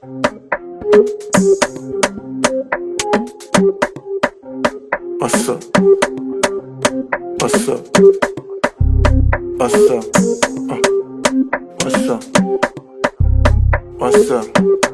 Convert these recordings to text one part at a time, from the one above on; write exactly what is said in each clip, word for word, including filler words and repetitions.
What's up? What's up? What's up? Uh, what's up? What's up?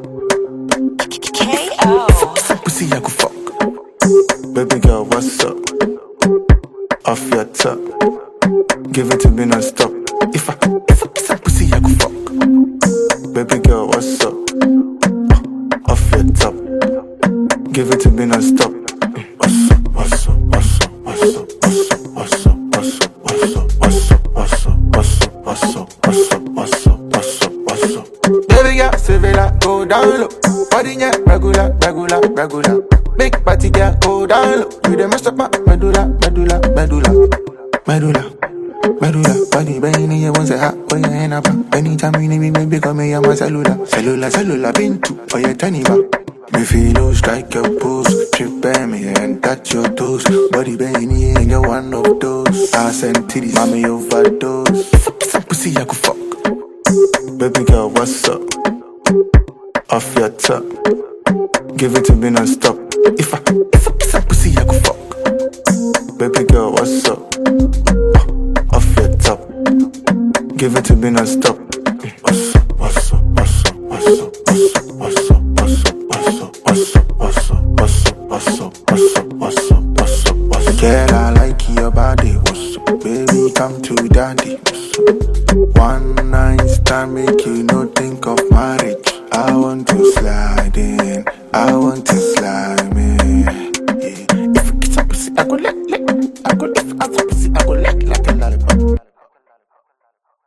K O. Fuck some pussy, I go fuck. Baby girl, what's up? Off your top, give it to me non-stop. If I, if I kiss some pussy, I go fuck. Baby girl, what's up? Uh, off your top, give it to me non-stop. What's up? What's up? What's up? What's up? What's up? What's up? What's up? What's up? What's up? What's up? What's up? What's up? What's up? What's up? What's up? Baby girl, Sevilla, go down low. Body yeah, regular, regular, regular. Big party girl, go down low. You the mess up my medulla, medulla, medulla, medulla, medulla. Body bang, you want to hot, when you ain't up. Anytime you need me, baby, come here, my cellular, cellular, cellular, been to, or your tiny back. Me feel low, strike your pose. Trip by me and touch your toes. Body bang, and you're one of those. Ass and titties, mommy overdose. If I kiss some pussy, I go fuck. Baby girl, what's up? Off your top, give it to me non-stop. If I, if I kiss some pussy, I go fuck. Baby girl, what's up? Uh, off your top, give it to me non-stop. What's up? What's up? What's up? What's up? What's up? What's up? What's up? What's up? What's up? What's up? What's up? What's up? What's up? What's up? What's up? Girl, I like your body. What's up? Baby, come to daddy. What's up? One night stand, make you no think of marriage. I want to slide in. I want to slide